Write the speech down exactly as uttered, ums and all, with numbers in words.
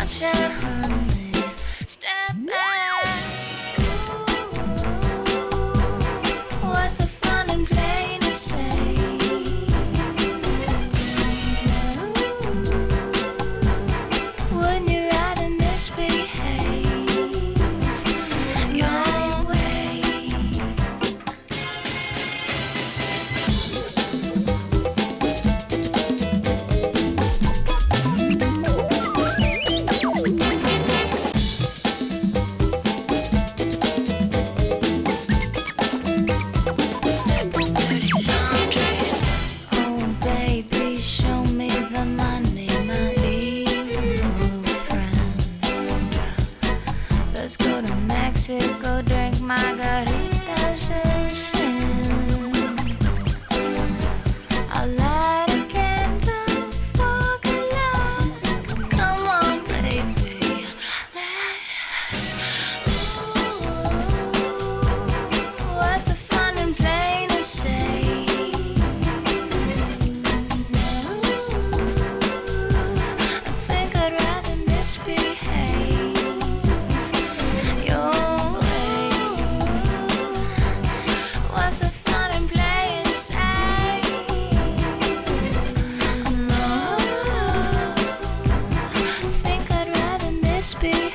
attention, honey. Step back. What's the fun in playing it safe? When you rather misbehave your way. Dirty laundry. Oh baby, show me the money, my evil friend. Let's go to Mexico, drink margaritas and sin. I'll light a candle for good luck. Come on, baby, let's. Ooh, what's the fun in playing it safe? I think I'd rather misbehave your way. What's the fun in playing safe? No, I think I'd rather misbehave.